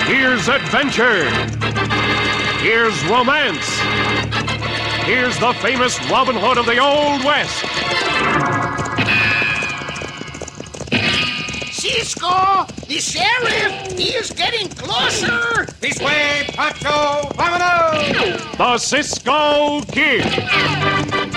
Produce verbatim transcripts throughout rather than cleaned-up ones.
Here's adventure. Here's romance. Here's the famous Robin Hood of the Old West. Cisco, the sheriff, he is getting closer. This way, Pancho, vámonos! The Cisco Kid.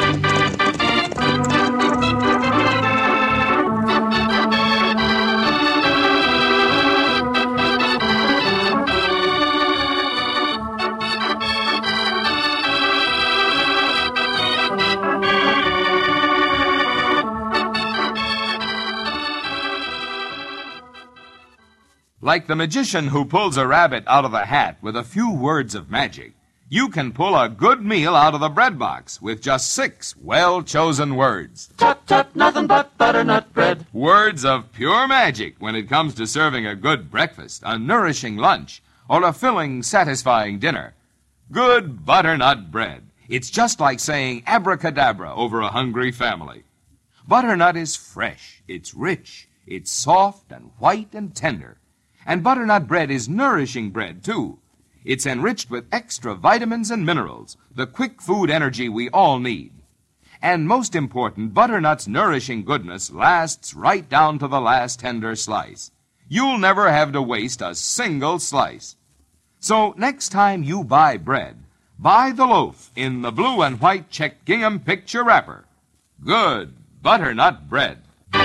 Like the magician who pulls a rabbit out of a hat with a few words of magic, you can pull a good meal out of the bread box with just six well-chosen words. Tut, tut, nothing but butternut bread. Words of pure magic when it comes to serving a good breakfast, a nourishing lunch, or a filling, satisfying dinner. Good butternut bread. It's just like saying abracadabra over a hungry family. Butternut is fresh, it's rich, it's soft and white and tender. And butternut bread is nourishing bread, too. It's enriched with extra vitamins and minerals, the quick food energy we all need. And most important, butternut's nourishing goodness lasts right down to the last tender slice. You'll never have to waste a single slice. So next time you buy bread, buy the loaf in the blue and white checked gingham picture wrapper. Good butternut bread.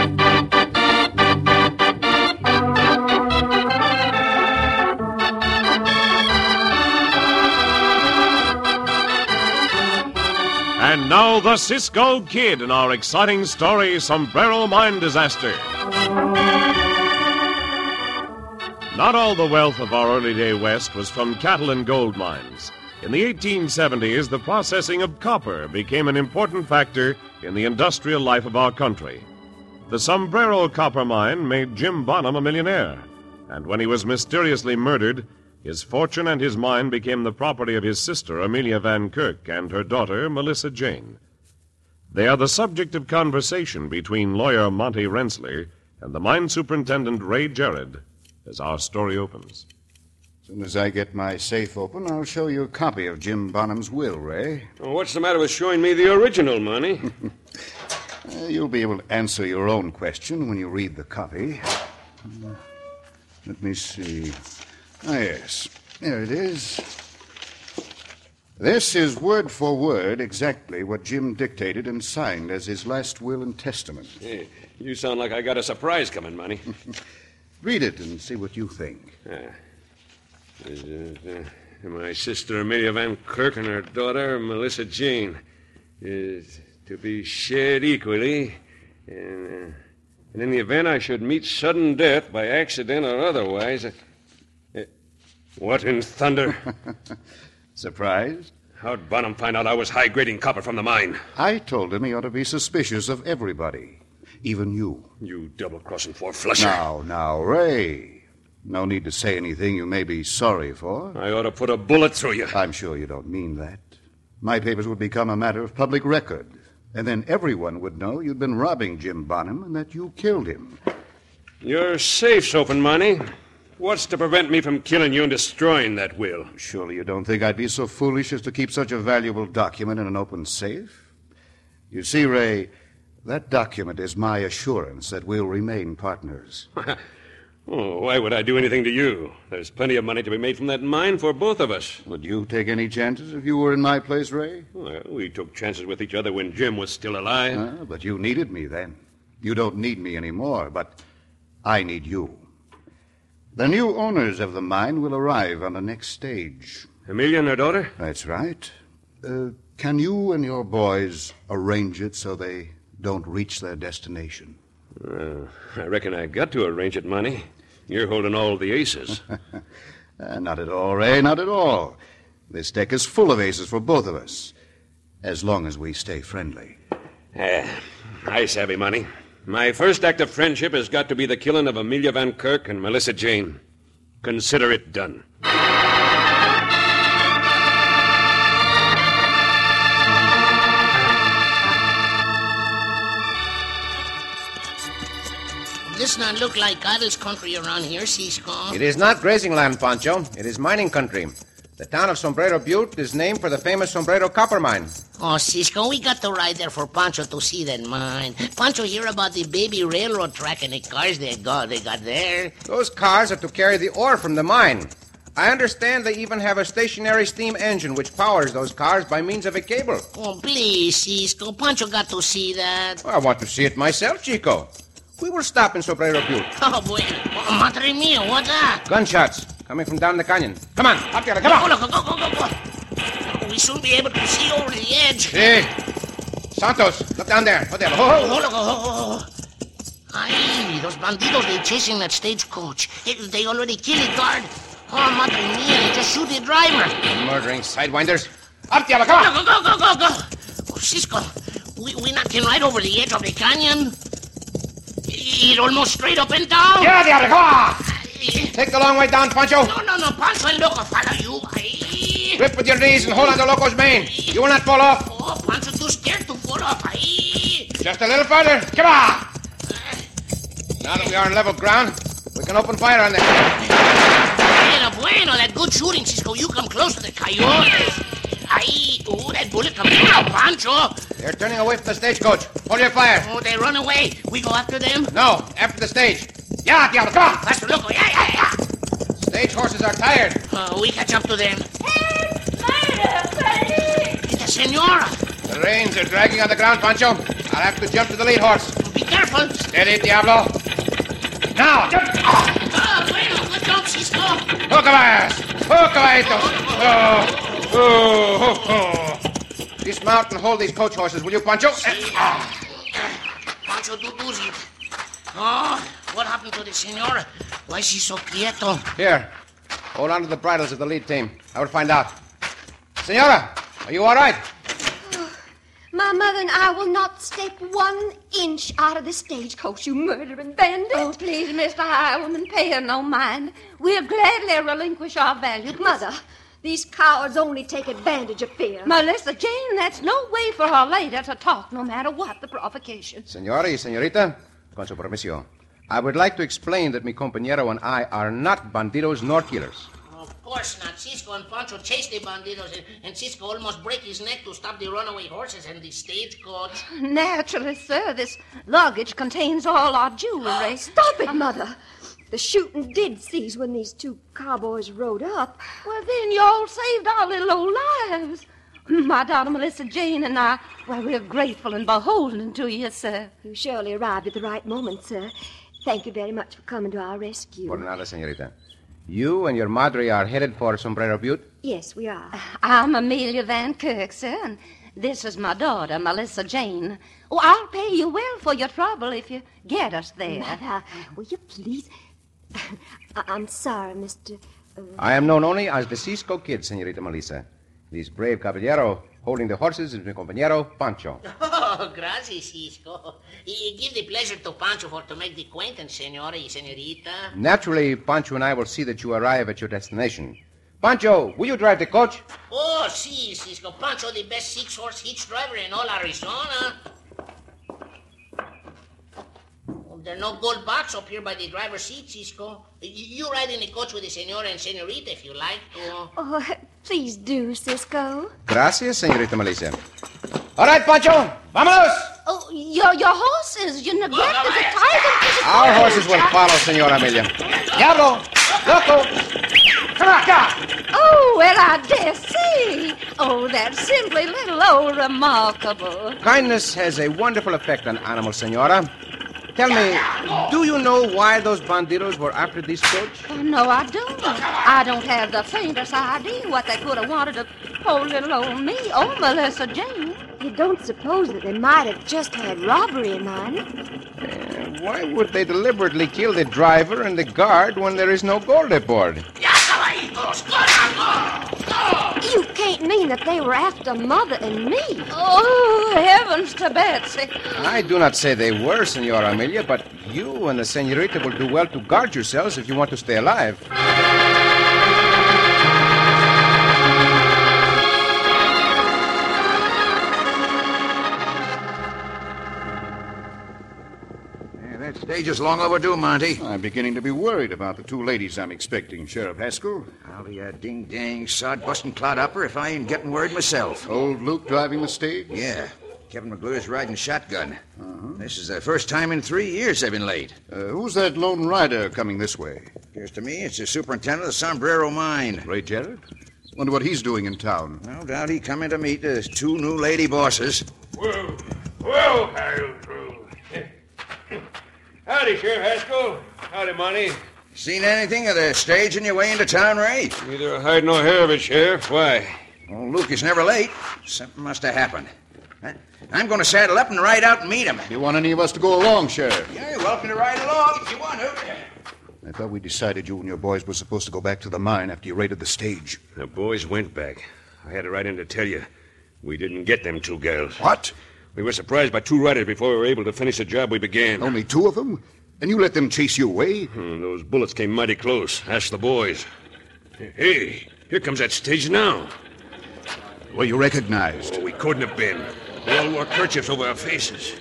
And now the Cisco Kid in our exciting story, Sombrero Mine Disaster. Not all the wealth of our early day West was from cattle and gold mines. In the eighteen seventies, the processing of copper became an important factor in the industrial life of our country. The Sombrero copper mine made Jim Bonham a millionaire, and when he was mysteriously murdered, his fortune and his mine became the property of his sister, Amelia Van Kirk, and her daughter, Melissa Jane. They are the subject of conversation between lawyer Monty Rensselaer and the mine superintendent, Ray Jarrett, as our story opens. As soon as I get my safe open, I'll show you a copy of Jim Bonham's will, Ray. Well, what's the matter with showing me the original, Monty? uh, you'll be able to answer your own question when you read the copy. Uh, let me see... Ah, yes. There it is. This is word for word exactly what Jim dictated and signed as his last will and testament. Hey, you sound like I got a surprise coming, Monty. Read it and see what you think. Uh, uh, uh, my sister Amelia Van Kirk and her daughter Melissa Jane is to be shared equally, and, uh, and in the event I should meet sudden death by accident or otherwise... Uh, What in thunder? Surprised? How'd Bonham find out I was high-grading copper from the mine? I told him he ought to be suspicious of everybody, even you. You double-crossing four-flusher. Now, now, Ray. No need to say anything you may be sorry for. I ought to put a bullet through you. I'm sure you don't mean that. My papers would become a matter of public record, and then everyone would know you'd been robbing Jim Bonham and that you killed him. Your safe's open, Monty. What's to prevent me from killing you and destroying that will? Surely you don't think I'd be so foolish as to keep such a valuable document in an open safe? You see, Ray, that document is my assurance that we'll remain partners. Oh, why would I do anything to you? There's plenty of money to be made from that mine for both of us. Would you take any chances if you were in my place, Ray? Well, we took chances with each other when Jim was still alive. Ah, but you needed me then. You don't need me anymore, but I need you. The new owners of the mine will arrive on the next stage. Amelia and her daughter? That's right. Uh, can you and your boys arrange it so they don't reach their destination? Uh, I reckon I got to arrange it, Monty. You're holding all the aces. uh, not at all, Ray, not at all. This deck is full of aces for both of us, as long as we stay friendly. Uh, I savvy, Monty. My first act of friendship has got to be the killing of Amelia Van Kirk and Melissa Jane. Consider it done. This not look like cattle's country around here, Cisco. It is not grazing land, Pancho. It is mining country. The town of Sombrero Butte is named for the famous Sombrero copper mine. Oh, Cisco, we got to ride there for Pancho to see that mine. Pancho hear about the baby railroad track and the cars they got, they got there. Those cars are to carry the ore from the mine. I understand they even have a stationary steam engine which powers those cars by means of a cable. Oh, please, Cisco. Pancho got to see that. Well, I want to see it myself, Chico. We will stop in Sombrero Butte. Oh, boy. Oh, madre mia, what's that? Gunshots coming from down the canyon. Come on, up there, come on. Go, go, go, go, go. We should be able to see over the edge. Hey, Santos, look down there. Look there. Oh, oh, look, oh, oh. Ay, those bandidos, they chasing that stagecoach. They already killed the guard. Oh, madre mia, they just shoot the driver. Murdering sidewinders. Up there, come on. Go, go, go, go, go. Oh, Cisco, we, we not came right over the edge of the canyon. It almost straight up and down. Yeah, Diablo, come on. Take the long way down, Pancho. No, no, no, Pancho and Loco follow you. Aye. Grip with your knees and hold on to Loco's mane. You will not fall off. Oh, Pancho too scared to fall off. Aye. Just a little further. Come on. Now that we are on level ground, we can open fire on them. Bueno, bueno, that good shooting, Cisco. You come close to the coyotes. Aye, oh, that bullet comes from Pancho. They're turning away from the stagecoach. Hold your fire. Oh, they run away. We go after them? No, after the stage. Yeah, Diablo, come on. Faster, Loco. Yeah, yeah, yeah. Stage horses are tired. Uh, we catch up to them. Help! Murder! Police! The senora. The reins are dragging on the ground, Pancho. I'll have to jump to the lead horse. Be careful. Steady, Diablo. Now, jump. Oh, bueno, good job, Cisco. Hook of ass. Hook of oh, oh, oh, oh. Dismount and hold these coach horses, will you, Pancho? Ah. Pancho, do do it. Oh, what happened to the senora? Why is she so quieto? Here, hold on to the bridles of the lead team. I will find out. Senora, are you all right? My mother and I will not step one inch out of the stagecoach, you murdering bandit. Oh, please, Mister Highwoman, pay her no mind. We'll gladly relinquish our valuables. Mother, these cowards only take advantage of fear. Melissa Jane, that's no way for her later to talk, no matter what the provocation. Senora y señorita, con su permiso, I would like to explain that mi compañero and I are not bandidos nor killers. Of course not. Cisco and Pancho chased the bandidos, and, and Cisco almost break his neck to stop the runaway horses and the stagecoach. Naturally, sir. This luggage contains all our jewelry. Stop it, Mother. The shooting did cease when these two cowboys rode up. Well, then you all saved our little old lives. My daughter Melissa Jane and I, well, we're grateful and beholden to you, sir. You surely arrived at the right moment, sir. Thank you very much for coming to our rescue. Por nada, señorita. You and your madre are headed for Sombrero Butte? Yes, we are. I'm Amelia Van Kirk, sir, and this is my daughter, Melissa Jane. Oh, I'll pay you well for your trouble if you get us there. Mother, will you please... I- I'm sorry, Mister... Uh... I am known only as the Cisco Kid, señorita Melissa. This brave caballero holding the horses is mi compañero, Pancho. Oh, gracias, Cisco. You give the pleasure to Pancho for to make the acquaintance, senora y senorita. Naturally, Pancho and I will see that you arrive at your destination. Pancho, will you drive the coach? Oh, si, Cisco. Pancho, the best six-horse hitch driver in all Arizona. Oh, there are no gold box up here by the driver's seat, Cisco. You, you ride in the coach with the senora and senorita if you like to. Oh, please do, Cisco. Gracias, señorita Melissa. All right, Pancho, vámonos. Oh, your, your horses, you neglected to tie them. Our horses will follow, Senora Amelia. Diablo, Loco, come on, come. Oh, well, I dare say. Oh, that's simply little old remarkable. Kindness has a wonderful effect on animals, Senora. Tell me, do you know why those bandidos were after this coach? Oh, no, I don't. I don't have the faintest idea what they could have wanted to poor little old me or Melissa Jane. You don't suppose that they might have just had robbery in mind? Uh, why would they deliberately kill the driver and the guard when there is no gold aboard? You can't mean that they were after Mother and me. Oh, heavens to Betsy. I do not say they were, Senora Amelia, but you and the senorita will do well to guard yourselves if you want to stay alive. Stage is long overdue, Monty. I'm beginning to be worried about the two ladies I'm expecting, Sheriff Haskell. I'll be a ding-dang, sod-busting clod-upper if I ain't getting word myself. Old Luke driving the stage? Yeah. Kevin McGlure's riding shotgun. Uh-huh. This is the first time in three years they've been late. Uh, who's that lone rider coming this way? Appears to me it's the superintendent of the Sombrero Mine. Ray Jarrett? Wonder what he's doing in town. No doubt he come in to meet the two new lady bosses. Whoa, whoa, Harold. Howdy, Sheriff Haskell. Howdy, Monty. Seen anything of the stage on your way into town, Ray? Neither a hide nor hair of it, Sheriff. Why? Old Luke is never late. Something must have happened. I'm going to saddle up and ride out and meet him. Do you want any of us to go along, Sheriff? Yeah, you're welcome to ride along if you want to. I thought we decided you and your boys were supposed to go back to the mine after you raided the stage. The boys went back. I had to ride in to tell you. We didn't get them two girls. What? We were surprised by two riders before we were able to finish the job we began. Only two of them? And you let them chase you away? Hmm, those bullets came mighty close. Ask the boys. Hey, here comes that stage now. Were you recognized? Oh, we couldn't have been. We all wore kerchiefs over our faces.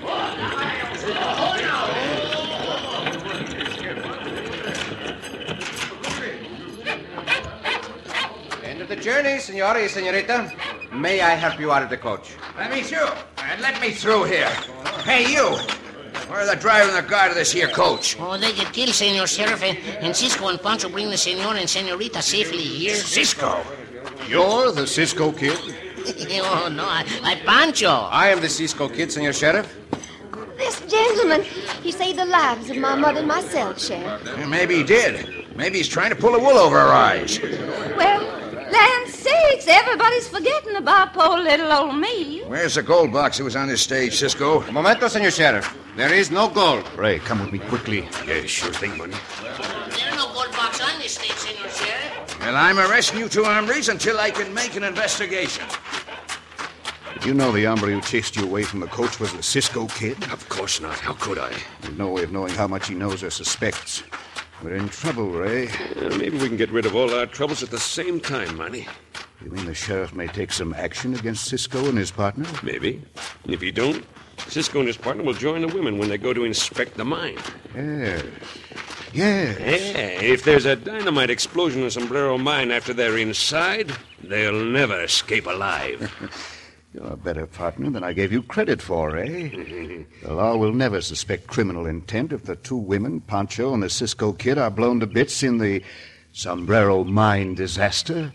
End of the journey, senora y senorita. May I help you out of the coach? Let me through. Uh, let me through here. Hey, you. Where's the driver and the guard of this here coach? Oh, they get killed, Senor Sheriff, and, and Cisco and Pancho bring the senor and senorita safely here. Cisco? You're the Cisco Kid? Oh, no, I, I Pancho. I am the Cisco Kid, Senor Sheriff. This gentleman, he saved the lives of my mother and myself, Sheriff. Yeah, maybe he did. Maybe he's trying to pull the wool over our eyes. Well, land sakes, everybody's forgetting about poor little old me. Where's the gold box that was on this stage, Cisco? Un momento, Senor Sheriff. There is no gold. Ray, come with me quickly. Yeah, sure thing, Money. There's no gold box on this stage, Senor Sheriff. Well, I'm arresting you two hombres until I can make an investigation. Did you know the hombre who chased you away from the coach was the Cisco Kid? Of course not. How could I? There's no way of knowing how much he knows or suspects. We're in trouble, Ray. Uh, maybe we can get rid of all our troubles at the same time, Money. You mean the sheriff may take some action against Cisco and his partner? Maybe. And if he don't, Cisco and his partner will join the women when they go to inspect the mine. Yes. Yes. Yeah, if there's a dynamite explosion in Sombrero Mine after they're inside, they'll never escape alive. You're a better partner than I gave you credit for, eh? The law will never suspect criminal intent if the two women, Pancho and the Cisco Kid, are blown to bits in the Sombrero Mine disaster.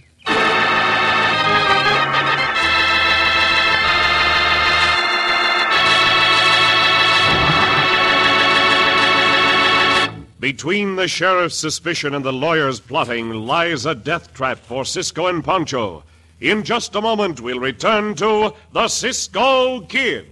Between the sheriff's suspicion and the lawyer's plotting lies a death trap for Cisco and Pancho. In just a moment, we'll return to the Cisco Kid.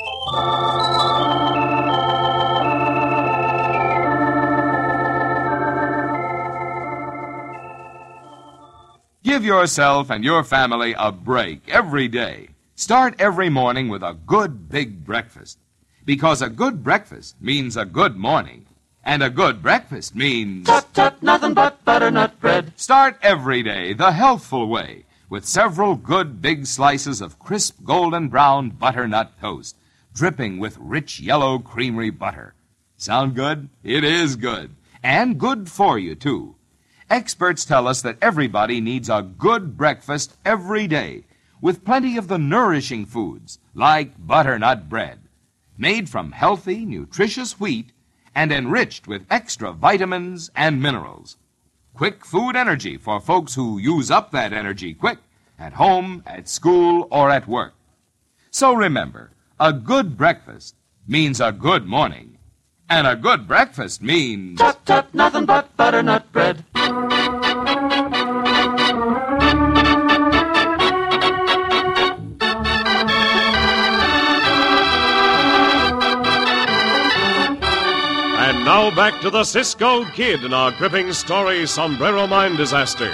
Give yourself and your family a break every day. Start every morning with a good big breakfast. Because a good breakfast means a good morning. And a good breakfast means... Tut, tut, nothing but butternut bread. Start every day the healthful way with several good big slices of crisp golden brown butternut toast, dripping with rich yellow creamery butter. Sound good? It is good. And good for you, too. Experts tell us that everybody needs a good breakfast every day with plenty of the nourishing foods like butternut bread, made from healthy, nutritious wheat and enriched with extra vitamins and minerals. Quick food energy for folks who use up that energy quick at home, at school, or at work. So remember, a good breakfast means a good morning. And a good breakfast means... Tut, tut, nothing but butternut bread. And now back to the Cisco Kid in our gripping story, Sombrero Mine Disaster.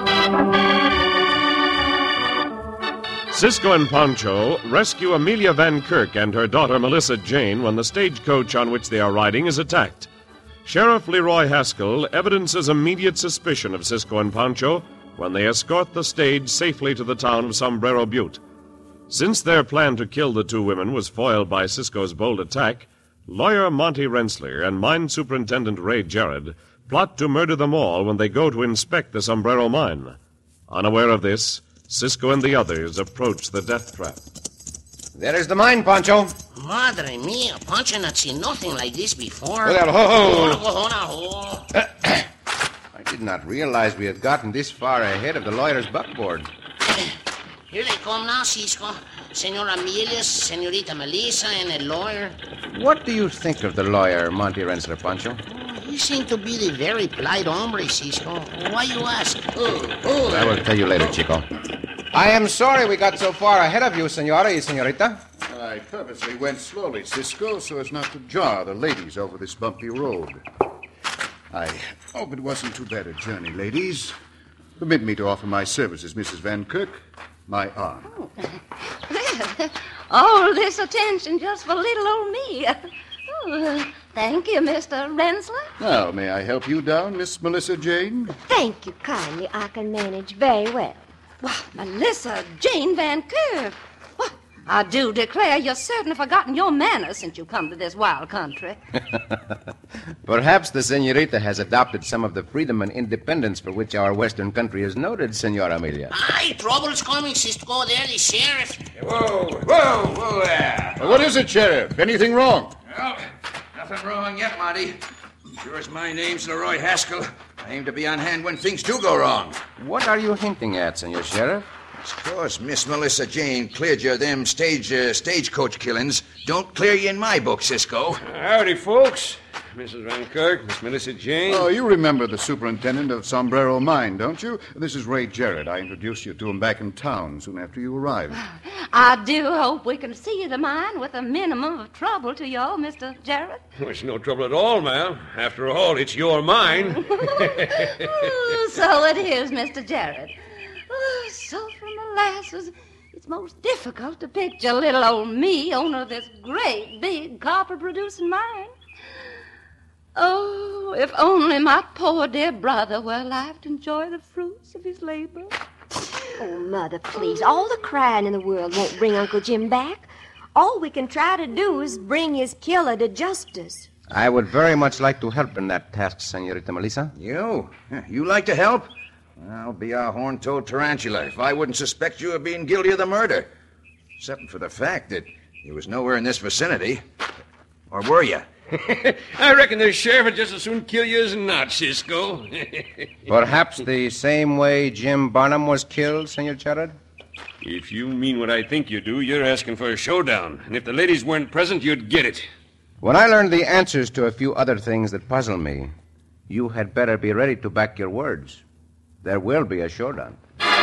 Cisco and Pancho rescue Amelia Van Kirk and her daughter Melissa Jane when the stagecoach on which they are riding is attacked. Sheriff Leroy Haskell evidences immediate suspicion of Cisco and Pancho when they escort the stage safely to the town of Sombrero Butte. Since their plan to kill the two women was foiled by Cisco's bold attack, Lawyer Monty Rensselaer and Mine Superintendent Ray Jarrett plot to murder them all when they go to inspect the Sombrero Mine. Unaware of this, Cisco and the others approach the death trap. There is the mine, Pancho. Madre mia, Pancho not seen nothing like this before. Well, ho, ho. Hold on, hold on. I did not realize we had gotten this far ahead of the lawyer's buckboard. Here they come now, Cisco. Senor Amelia, Senorita Melissa, and a lawyer. What do you think of the lawyer, Monty Rensselaer, Pancho? He seemed to be the very polite hombre, Cisco. Why you ask? Oh, oh. I will tell you later, Chico. I am sorry we got so far ahead of you, senora y senorita. I purposely went slowly, Cisco, so as not to jar the ladies over this bumpy road. I hope it wasn't too bad a journey, ladies. Permit me to offer my services, Missus Van Kirk. My arm. Oh. Well, all this attention just for little old me. Oh, thank you, Mister Rensselaer. Now, may I help you down, Miss Melissa Jane? Thank you kindly. I can manage very well. Why, Melissa Jane Van Kirk. Well, I do declare you've certainly forgotten your manners since you come to this wild country. Perhaps the senorita has adopted some of the freedom and independence for which our western country is noted, Senora Amelia. Aye, trouble's coming, Cisco. There, the sheriff. Whoa, whoa, whoa there. Uh, what is it, Sheriff? Anything wrong? Well, nothing wrong yet, Monty. Sure as my name's Leroy Haskell, I aim to be on hand when things do go wrong. What are you hinting at, Senor Sheriff? It's 'cause Miss Melissa Jane cleared you of them stage uh, stagecoach killings. Don't clear you in my book, Cisco. Howdy, folks. Missus Van Kirk, Miss Melissa Jane. Oh, you remember the superintendent of Sombrero Mine, don't you? This is Ray Jarrett. I introduced you to him back in town soon after you arrived. I do hope we can see the mine with a minimum of trouble to y'all, Mister Jarrett. Well, it's no trouble at all, ma'am. After all, it's your mine. Oh, so it is, Mister Jarrett. Oh, so from molasses, it's most difficult to picture little old me, owner of this great big copper-producing mine. Oh, if only my poor dear brother were alive to enjoy the fruits of his labor. Oh, Mother, please. All the crying in the world won't bring Uncle Jim back. All we can try to do is bring his killer to justice. I would very much like to help in that task, Senorita Melissa. You? You like to help? I'll be a horn-toed tarantula if I wouldn't suspect you of being guilty of the murder. Except for the fact that you was nowhere in this vicinity. Or were you? I reckon the sheriff would just as soon kill you as not, Cisco. Perhaps the same way Jim Barnum was killed, Senor Jarrett? If you mean what I think you do, you're asking for a showdown. And if the ladies weren't present, you'd get it. When I learned the answers to a few other things that puzzle me, you had better be ready to back your words. There will be a showdown.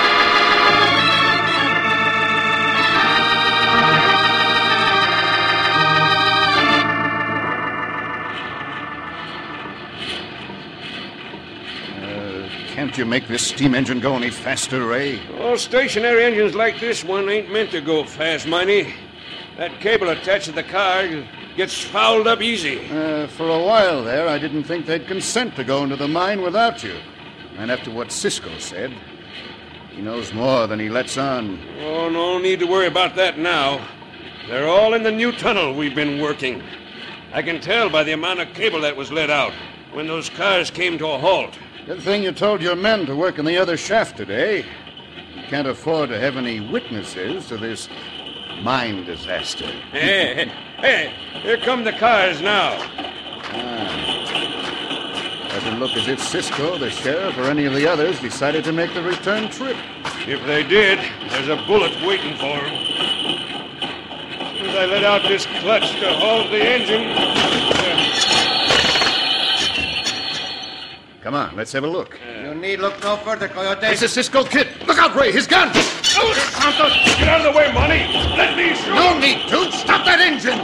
Can't you make this steam engine go any faster, Ray? Oh, stationary engines like this one ain't meant to go fast, Miney. That cable attached to the car gets fouled up easy. Uh, for a while there, I didn't think they'd consent to go into the mine without you. And after what Cisco said, he knows more than he lets on. Oh, no need to worry about that now. They're all in the new tunnel we've been working. I can tell by the amount of cable that was let out when those cars came to a halt. Good thing you told your men to work in the other shaft today. You can't afford to have any witnesses to this mine disaster. Hey, hey, hey, here come the cars now. Ah. Doesn't look as if Cisco, the sheriff, or any of the others decided to make the return trip. If they did, there's a bullet waiting for them. As soon as I let out this clutch to hold the engine... Come on, let's have a look. You need look no further, Coyote. It's a Cisco kid. Look out, Ray, his gun! Oh, Santos, get out of the way, Monty. Let me shoot. No need to. Stop that engine!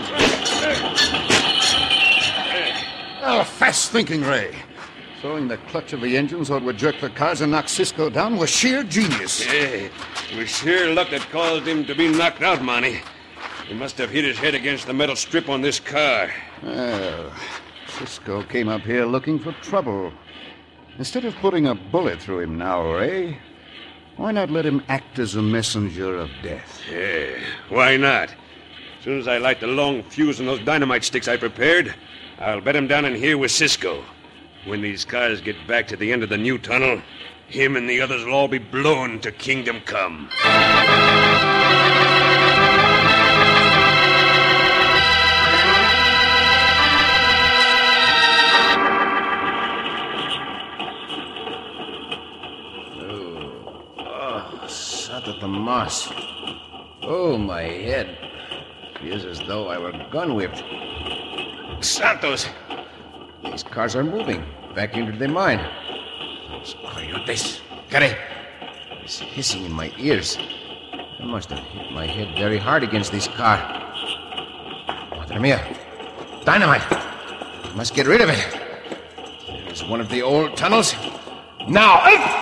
Oh, fast thinking, Ray. Throwing the clutch of the engine so it would jerk the cars and knock Cisco down was sheer genius. Hey, it was sheer luck that caused him to be knocked out, Monty. He must have hit his head against the metal strip on this car. Well, Cisco came up here looking for trouble. Instead of putting a bullet through him now, Ray, why not let him act as a messenger of death? Yeah, why not? As soon as I light the long fuse on those dynamite sticks I prepared, I'll bet him down in here with Cisco. When these cars get back to the end of the new tunnel, him and the others will all be blown to Kingdom Come. Santa Tomas. Oh, my head. Feels as though I were gun whipped. Santos! These cars are moving back into the mine. Those coyotes. Care! It's hissing in my ears. I must have hit my head very hard against this car. Madre mia. Dynamite! I must get rid of it. There's one of the old tunnels. Now!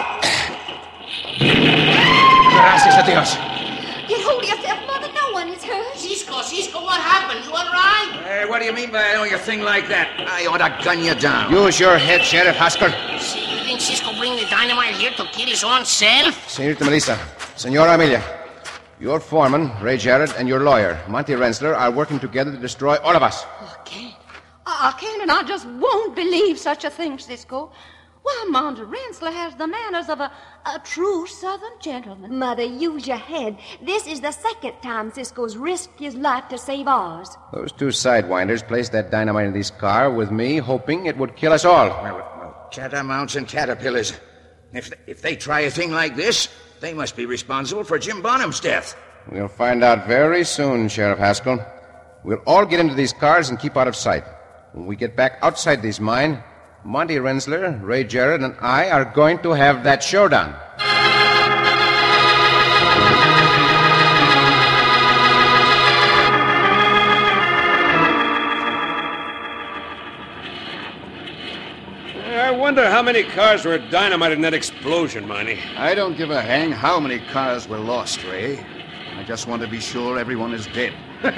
Gracias a Dios. Get hold of yourself, Mother. No one is hurt. Cisco, Cisco, what happened? You all right? Hey, what do you mean by I know your thing like that? I ought to gun you down. Use your head, Sheriff Haskell. See, you think Cisco bring the dynamite here to kill his own self? Senorita Melissa, Senora Amelia, your foreman, Ray Jarrett, and your lawyer, Monty Rensler, are working together to destroy all of us. I can't. I can't, and I just won't believe such a thing, Cisco. Why, Monty Rensler has the manners of a, a true Southern gentleman. Mother, use your head. This is the second time Cisco's risked his life to save ours. Those two sidewinders placed that dynamite in this car with me, hoping it would kill us all. Well, well, catamounts and caterpillars. If they, if they try a thing like this, they must be responsible for Jim Bonham's death. We'll find out very soon, Sheriff Haskell. We'll all get into these cars and keep out of sight. When we get back outside this mine, Monty Rensler, Ray Jarrett, and I are going to have that showdown. I wonder how many cars were dynamited in that explosion, Monty. I don't give a hang how many cars were lost, Ray. I just want to be sure everyone is dead.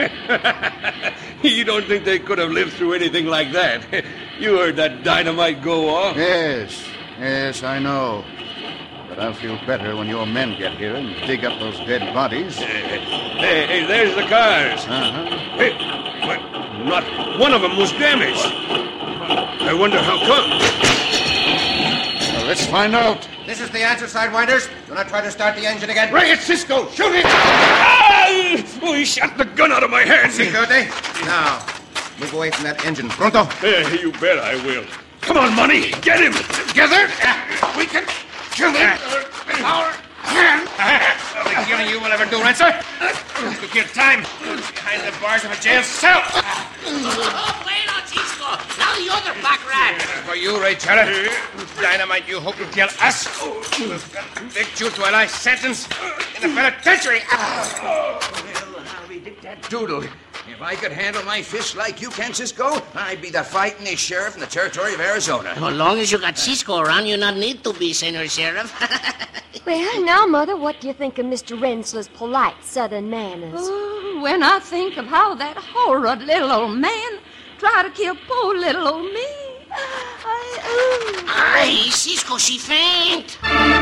You don't think they could have lived through anything like that? You heard that dynamite go off? Yes, yes, I know. But I'll feel better when your men get here and dig up those dead bodies. Hey, hey, hey there's the cars. Uh-huh. Hey, but not one of them was damaged. I wonder how come. Well, let's find out. This is the answer, Sidewinders. Do not try to start the engine again. Bring it, Cisco! Shoot it! Ah! Oh, he shot the gun out of my hands. Security. Now, move away from that engine. Pronto? Hey, you bet I will. Come on, Money. Get him. Together, we can kill him. Our hand. Nothing killing you will ever do, Rensler. You kill time behind the bars of a jail cell. Oh, bueno, Cisco. Now the other black rat. For you, Ray Jarrett. Dynamite, you hope to kill us. Convict you to a life sentence in the penitentiary. Well, I'll be dick that doodle. If I could handle my fists like you can, Cisco, I'd be the fightingest sheriff in the territory of Arizona. As long as you got Cisco around, you not need to be, Senor Sheriff. Well, now, Mother, what do you think of Mister Rensler's polite Southern manners? Oh, when I think of how that horrid little old man tried to kill poor little old me, I... Oh. Aye, Cisco, she faint.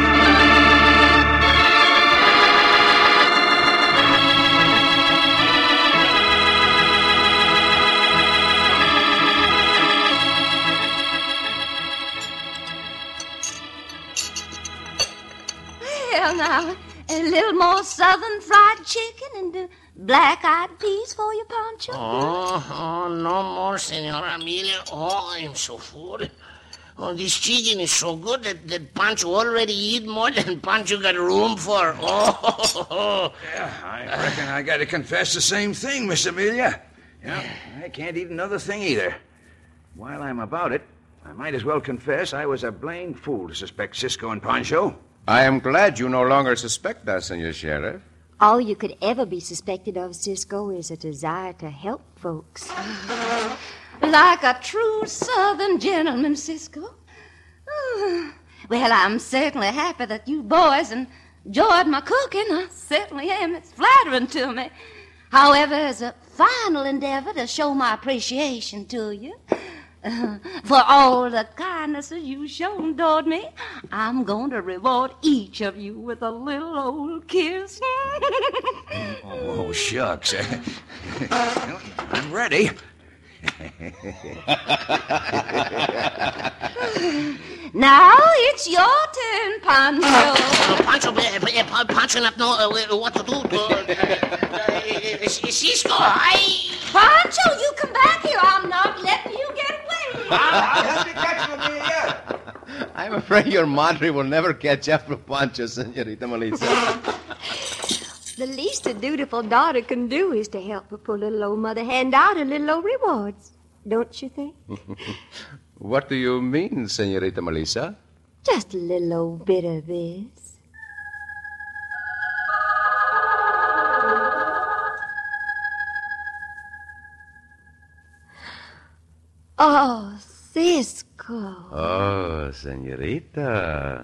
Well, now, a little more southern fried chicken and uh, black-eyed peas for you, Pancho. Oh, oh, no more, Senora Amelia. Oh, I'm so full. Oh, this chicken is so good that, that Pancho already eat more than Pancho got room for. Oh, yeah, I reckon I got to confess the same thing, Miss Amelia. Yeah, I can't eat another thing either. While I'm about it, I might as well confess I was a blamed fool to suspect Cisco and Pancho. I am glad you no longer suspect us, Senor Sheriff. All you could ever be suspected of, Cisco, is a desire to help folks. Like a true Southern gentleman, Cisco. Oh, well, I'm certainly happy that you boys enjoyed my cooking. I certainly am. It's flattering to me. However, as a final endeavor to show my appreciation to you, For all the kindnesses you shown toward me, I'm going to reward each of you with a little old kiss. Oh, shucks. I'm ready. Now it's your turn, Pancho. Uh, Pancho, uh, uh, Pancho not know uh, what to do. Uh, uh, uh, Cisco, I... Pancho, you come back here. I'm not letting you get away. I'll help you catch him, Amelia. I'm afraid your madre will never catch up with Pancho, Senorita Melissa. The least a dutiful daughter can do is to help her poor little old mother hand out her little old rewards. Don't you think? What do you mean, Senorita Melissa? Just a little old bit of this. Oh, Cisco. Oh, Senorita.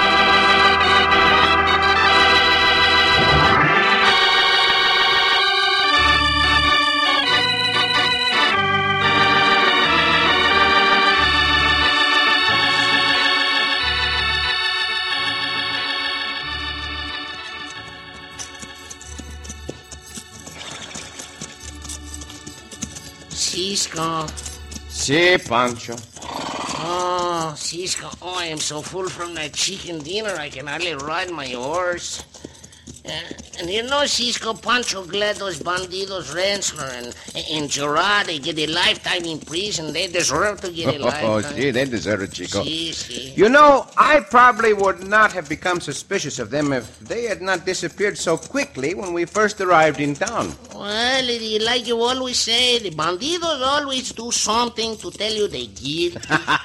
Cisco. Si, Pancho. Oh, Cisco. Oh, I am so full from that chicken dinner I can hardly ride my horse. Uh, and you know, Cisco, Pancho glad those bandidos Rensler and, and Gerard, they get a lifetime in prison. They deserve to get a lifetime. Oh, gee, they deserve it, Chico. Si, si. You know, I probably would not have become suspicious of them if they had not disappeared so quickly when we first arrived in town. Well, like you always say, the bandidos always do something to tell you they guilty.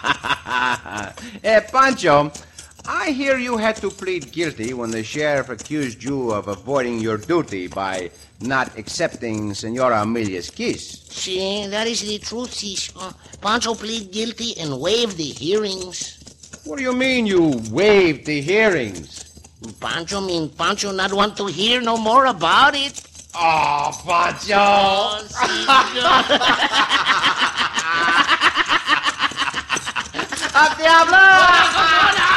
Eh, Pancho, I hear you had to plead guilty when the sheriff accused you of avoiding your duty by not accepting Senora Amelia's kiss. See, that is the truth, Cisco. Pancho plead guilty and waived the hearings. What do you mean you waived the hearings? Pancho mean Pancho not want to hear no more about it. Oh, Pancho! Oh, Cisco. ¡Al diablo!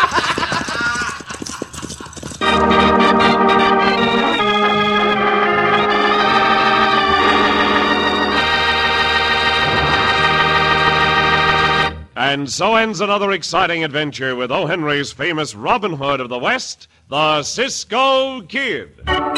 And so ends another exciting adventure with O. Henry's famous Robin Hood of the West, the Cisco Kid.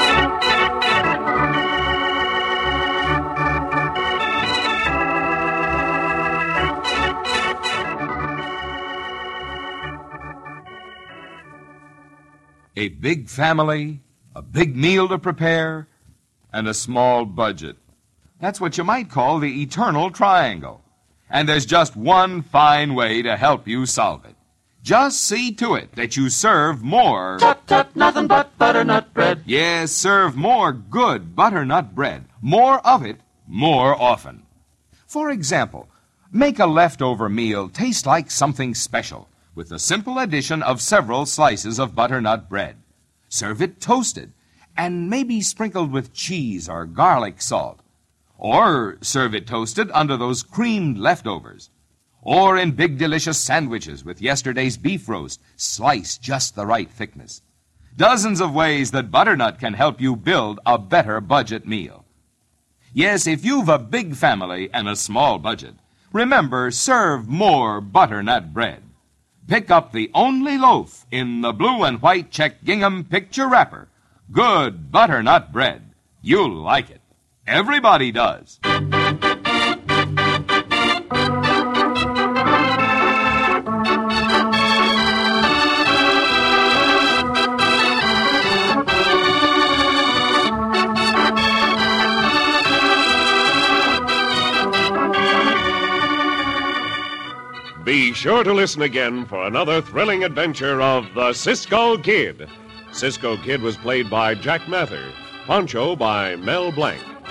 A big family, a big meal to prepare, and a small budget. That's what you might call the eternal triangle. And there's just one fine way to help you solve it. Just see to it that you serve more... Tut, tut, nothing but butternut bread. Yes, serve more good butternut bread. More of it, more often. For example, make a leftover meal taste like something special with the simple addition of several slices of butternut bread. Serve it toasted and maybe sprinkled with cheese or garlic salt. Or serve it toasted under those creamed leftovers. Or in big delicious sandwiches with yesterday's beef roast, sliced just the right thickness. Dozens of ways that butternut can help you build a better budget meal. Yes, if you've a big family and a small budget, remember, serve more butternut bread. Pick up the only loaf in the blue and white check gingham picture wrapper. Good butternut bread. You'll like it. Everybody does. Be sure to listen again for another thrilling adventure of the Cisco Kid. Cisco Kid was played by Jack Mather, Pancho by Mel Blanc.